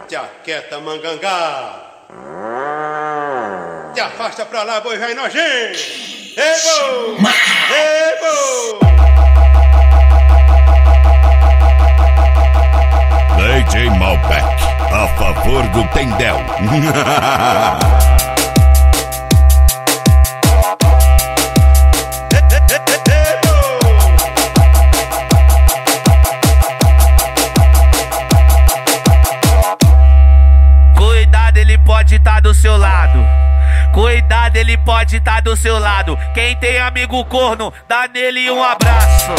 Jaqueta mangangá. Te afasta pra lá, boi vai nojento. Ei, boi! Ei, boi! DJ Malbec, a favor do Tendel. Cuidado, ele pode estar do seu lado. Cuidado, ele pode estar do seu lado. Quem tem amigo corno, dá nele um abraço.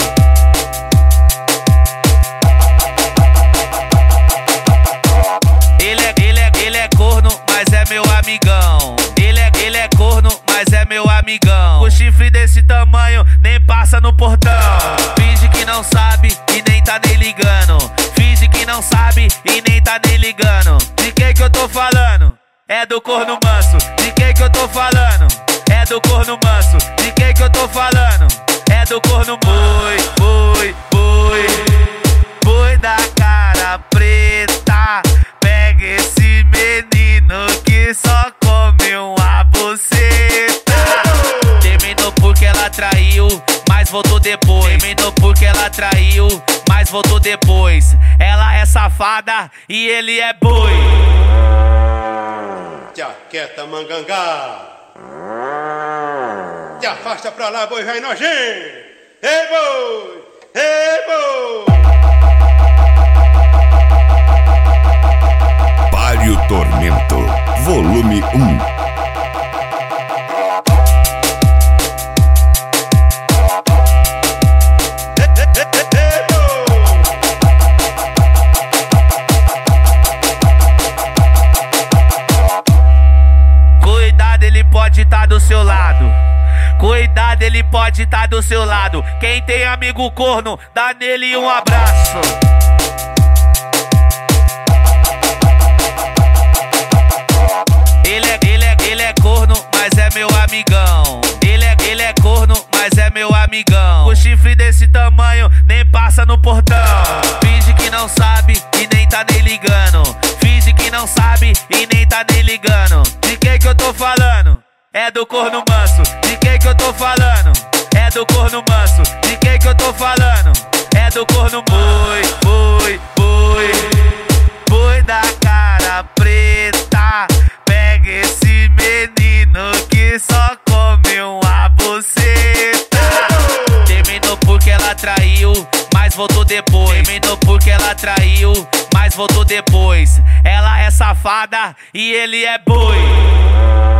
Ele é corno, mas é meu amigão. Ele é corno, mas é meu amigão. O chifre desse tamanho nem passa no portão. Finge que não sabe e nem tá nem ligando. Finge que não sabe e nem tá nem ligando. De quem que eu tô falando? É do corno manso. De quem que eu tô falando? É do corno manso. De quem que eu tô falando? É do corno boi, boi da cara preta. Pega esse menino que só come uma buceta. Terminou porque ela traiu, mas voltou depois. Terminou porque ela traiu, mas voltou depois. Ela é safada e ele é boi. Jaqueta mangangá. Te afasta pra lá, boi vai nojento. Ei, boi! Ei, boi! Palio Tormento, volume 1. Cuidado, ele pode estar do seu lado. Cuidado, ele pode estar do seu lado. Quem tem amigo corno, dá nele um abraço. Ele é corno, mas é meu amigão. Ele é corno, mas é meu amigão. O chifre desse tamanho nem passa no portão. Finge que não sabe e nem tá nem ligando. Finge que não sabe e nem tá nem ligando. De quem que eu tô falando? É do corno manso. De quem que eu tô falando? É do corno manso. De quem que eu tô falando? É do corno boi da cara preta. Pega esse menino que só come uma buceta. Terminou porque ela traiu, mas voltou depois. Terminou porque ela traiu, mas voltou depois. Ela é safada e ele é boi.